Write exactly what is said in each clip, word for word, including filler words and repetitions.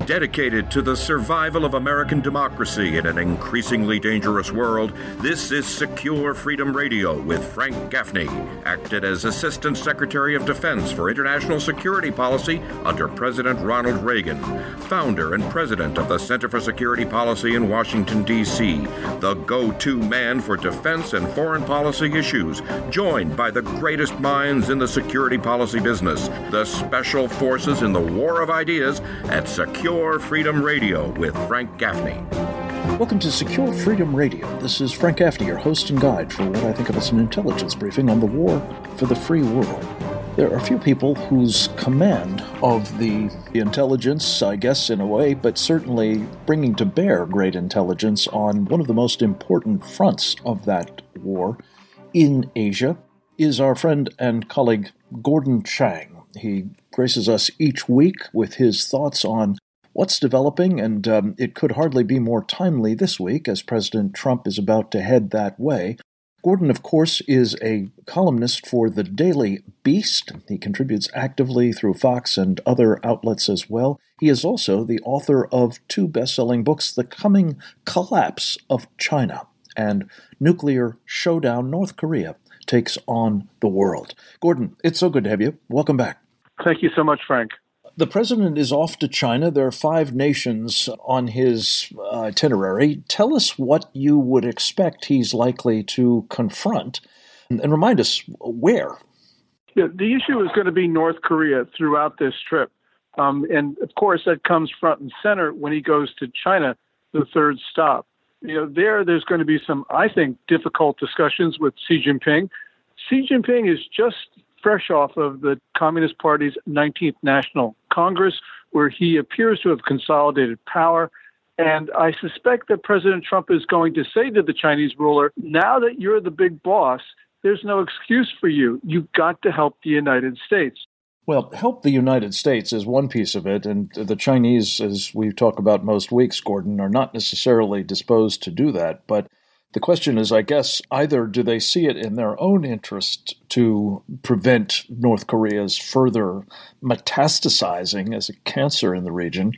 Dedicated to the survival of American democracy in an increasingly dangerous world, this is Secure Freedom Radio with Frank Gaffney, acted as Assistant Secretary of Defense for International Security Policy under President Ronald Reagan, founder and president of the Center for Security Policy in Washington, D C, the go-to man for defense and foreign policy issues, joined by the greatest minds in the security policy business, the special forces in the war of ideas at Secure Freedom Radio with Frank Gaffney. Welcome to Secure Freedom Radio. This is Frank Gaffney, your host and guide for what I think of as an intelligence briefing on the war for the free world. There are a few people whose command of the intelligence, I guess in a way, but certainly bringing to bear great intelligence on one of the most important fronts of that war in Asia is our friend and colleague Gordon Chang. He graces us each week with his thoughts on what's developing, and um, it could hardly be more timely this week as President Trump is about to head that way. Gordon, of course, is a columnist for the Daily Beast. He contributes actively through Fox and other outlets as well. He is also the author of two best-selling books, The Coming Collapse of China and Nuclear Showdown: North Korea Takes on the World. Gordon, it's so good to have you. Welcome back. Thank you so much, Frank. The president is off to China. There are five nations on his uh, itinerary. Tell us what you would expect he's likely to confront, and, and remind us where. Yeah, the issue is going to be North Korea throughout this trip. Um, and, of course, that comes front and center when he goes to China, the third stop. You know, there, there's going to be some, I think, difficult discussions with Xi Jinping. Xi Jinping is just fresh off of the Communist Party's nineteenth National Congress, where he appears to have consolidated power. And I suspect that President Trump is going to say to the Chinese ruler, now that you're the big boss, there's no excuse for you. You've got to help the United States. Well, help the United States is one piece of it, and the Chinese, as we talk about most weeks, Gordon, are not necessarily disposed to do that. But the question is, I guess, either do they see it in their own interest to prevent North Korea's further metastasizing as a cancer in the region,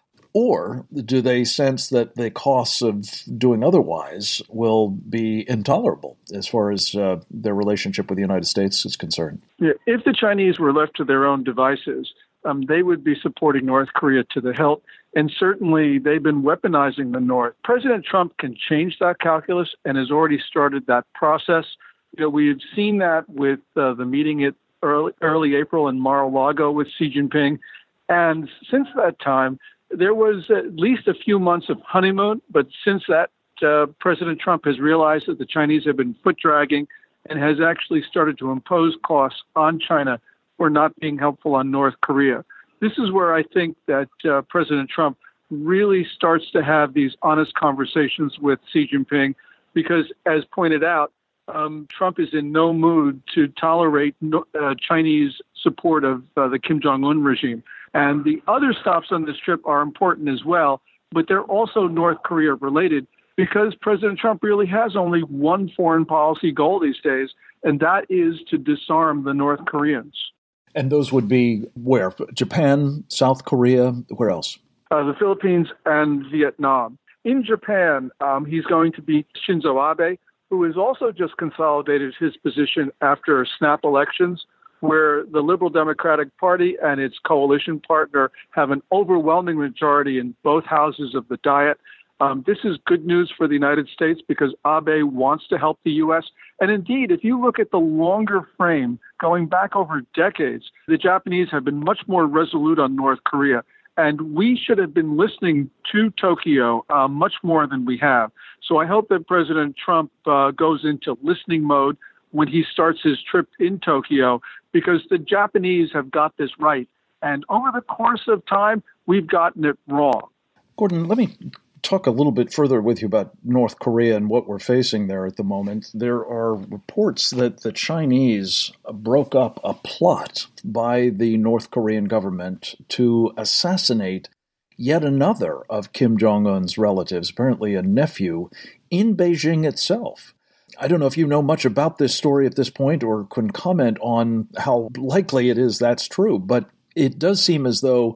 or do they sense that the costs of doing otherwise will be intolerable as far as uh, their relationship with the United States is concerned? Yeah, if the Chinese were left to their own devices, um, they would be supporting North Korea to the hilt. And certainly they've been weaponizing the North. President Trump can change that calculus and has already started that process. You know, we've seen that with uh, the meeting at early, early April in Mar-a-Lago with Xi Jinping. And since that time, there was at least a few months of honeymoon. But since that, uh, President Trump has realized that the Chinese have been foot dragging and has actually started to impose costs on China for not being helpful on North Korea. This is where I think that uh, President Trump really starts to have these honest conversations with Xi Jinping, because, as pointed out, um, Trump is in no mood to tolerate no, uh, Chinese support of uh, the Kim Jong-un regime. And the other stops on this trip are important as well, but they're also North Korea related, because President Trump really has only one foreign policy goal these days, and that is to disarm the North Koreans. And those would be where? Japan, South Korea, where else? Uh, the Philippines and Vietnam. In Japan, um, he's going to beat Shinzo Abe, who has also just consolidated his position after snap elections, where the Liberal Democratic Party and its coalition partner have an overwhelming majority in both houses of the Diet. Um, this is good news for the United States because Abe wants to help the U S. And indeed, if you look at the longer frame, going back over decades, the Japanese have been much more resolute on North Korea. And we should have been listening to Tokyo uh, much more than we have. So I hope that President Trump uh, goes into listening mode when he starts his trip in Tokyo, because the Japanese have got this right. And over the course of time, we've gotten it wrong. Gordon, let me talk a little bit further with you about North Korea and what we're facing there at the moment. There are reports that the Chinese broke up a plot by the North Korean government to assassinate yet another of Kim Jong-un's relatives, apparently a nephew, in Beijing itself. I don't know if you know much about this story at this point or can comment on how likely it is that's true, but it does seem as though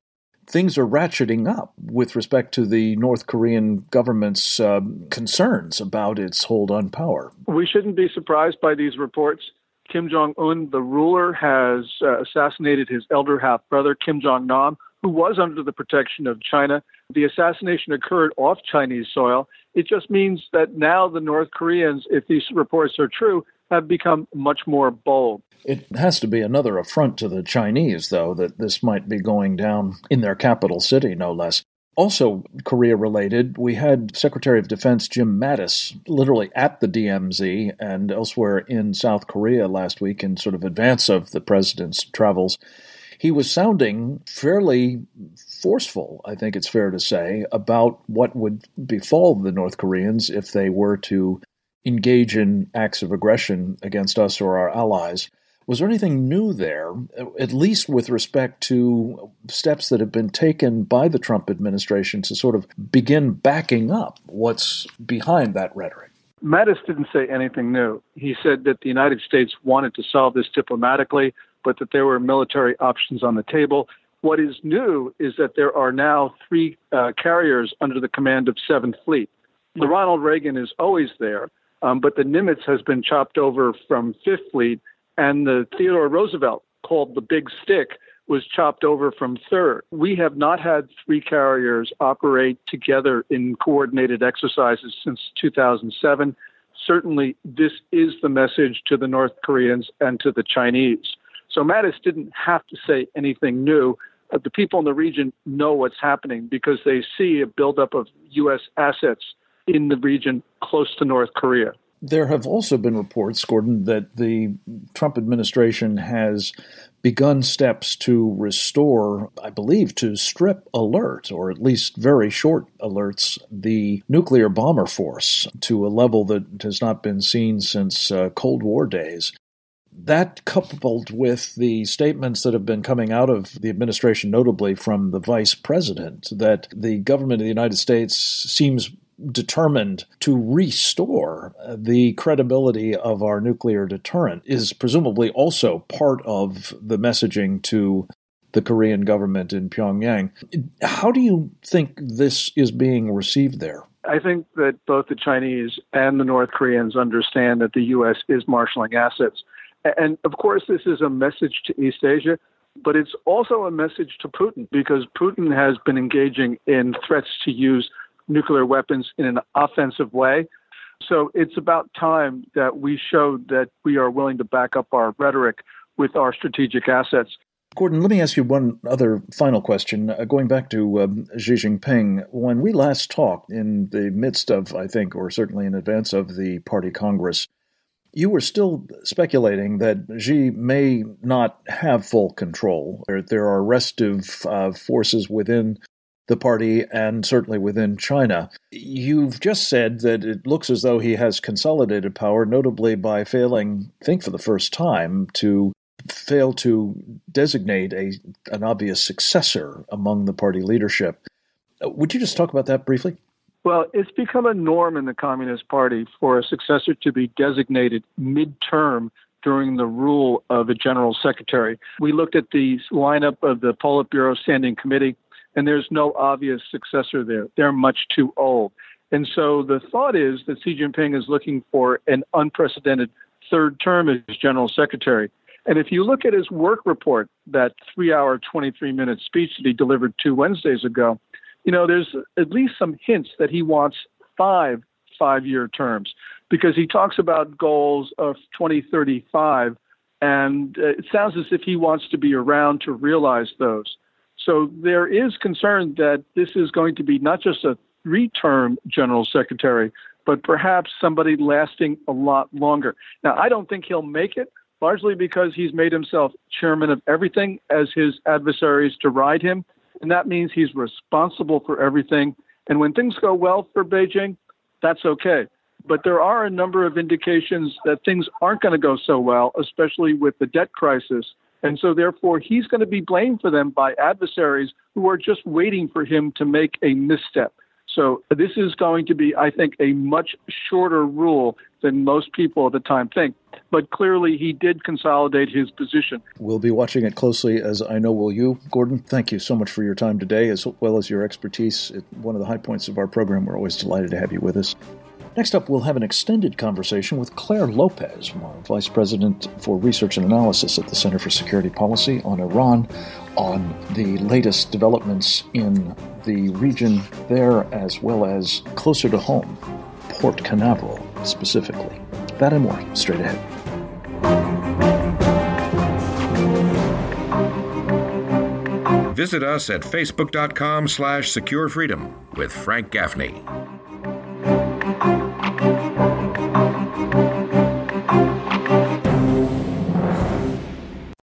things are ratcheting up with respect to the North Korean government's uh, concerns about its hold on power. We shouldn't be surprised by these reports. Kim Jong-un, the ruler, has uh, assassinated his elder half-brother, Kim Jong-nam, who was under the protection of China. The assassination occurred off Chinese soil. It just means that now the North Koreans, if these reports are true, have become much more bold. It has to be another affront to the Chinese, though, that this might be going down in their capital city, no less. Also Korea-related, we had Secretary of Defense Jim Mattis literally at the D M Z and elsewhere in South Korea last week in sort of advance of the president's travels. He was sounding fairly forceful, I think it's fair to say, about what would befall the North Koreans if they were to engage in acts of aggression against us or our allies. Was there anything new there, at least with respect to steps that have been taken by the Trump administration to sort of begin backing up what's behind that rhetoric? Mattis didn't say anything new. He said that the United States wanted to solve this diplomatically, but that there were military options on the table. What is new is that there are now three uh, carriers under the command of Seventh Fleet. The Ronald Reagan is always there, um, but the Nimitz has been chopped over from Fifth Fleet, and the Theodore Roosevelt, called the Big Stick, was chopped over from Third. We have not had three carriers operate together in coordinated exercises since two thousand seven. Certainly, this is the message to the North Koreans and to the Chinese. So Mattis didn't have to say anything new. Uh, the people in the region know what's happening because they see a buildup of U S assets in the region close to North Korea. There have also been reports, Gordon, that the Trump administration has begun steps to restore, I believe, to strip alert, or at least very short alerts, the nuclear bomber force to a level that has not been seen since uh, Cold War days. That, coupled with the statements that have been coming out of the administration, notably from the vice president, that the government of the United States seems determined to restore the credibility of our nuclear deterrent, is presumably also part of the messaging to the Korean government in Pyongyang. How do you think this is being received there? I think that both the Chinese and the North Koreans understand that the U S is marshaling assets. And of course, this is a message to East Asia, but it's also a message to Putin, because Putin has been engaging in threats to use nuclear weapons in an offensive way. So it's about time that we showed that we are willing to back up our rhetoric with our strategic assets. Gordon, let me ask you one other final question. Uh, going back to um, Xi Jinping, when we last talked in the midst of, I think, or certainly in advance of the Party Congress, you were still speculating that Xi may not have full control. There, there are restive uh, forces within the party and certainly within China. You've just said that it looks as though he has consolidated power, notably by failing, I think for the first time, to fail to designate a an obvious successor among the party leadership. Would you just talk about that briefly? Well, it's become a norm in the Communist Party for a successor to be designated midterm during the rule of a general secretary. We looked at the lineup of the Politburo Standing Committee, and there's no obvious successor there. They're much too old. And so the thought is that Xi Jinping is looking for an unprecedented third term as general secretary. And if you look at his work report, that three-hour, twenty-three-minute speech that he delivered two Wednesdays ago, you know, there's at least some hints that he wants five five-year terms, because he talks about goals of twenty thirty-five, and uh, it sounds as if he wants to be around to realize those. So there is concern that this is going to be not just a three-term general secretary, but perhaps somebody lasting a lot longer. Now, I don't think he'll make it, largely because he's made himself chairman of everything as his adversaries deride him. And that means he's responsible for everything. And when things go well for Beijing, that's okay. But there are a number of indications that things aren't going to go so well, especially with the debt crisis. And so therefore, he's going to be blamed for them by adversaries who are just waiting for him to make a misstep. So this is going to be, I think, a much shorter rule than most people at the time think. But clearly, he did consolidate his position. We'll be watching it closely, as I know will you. Gordon, thank you so much for your time today, as well as your expertise. At one of the high points of our program. We're always delighted to have you with us. Next up, we'll have an extended conversation with Claire Lopez, Vice President for Research and Analysis at the Center for Security Policy, on Iran, on the latest developments in the region there, as well as closer to home, Port Canaveral specifically. That and more, straight ahead. Visit us at facebook.com slash securefreedom with Frank Gaffney. Thank you.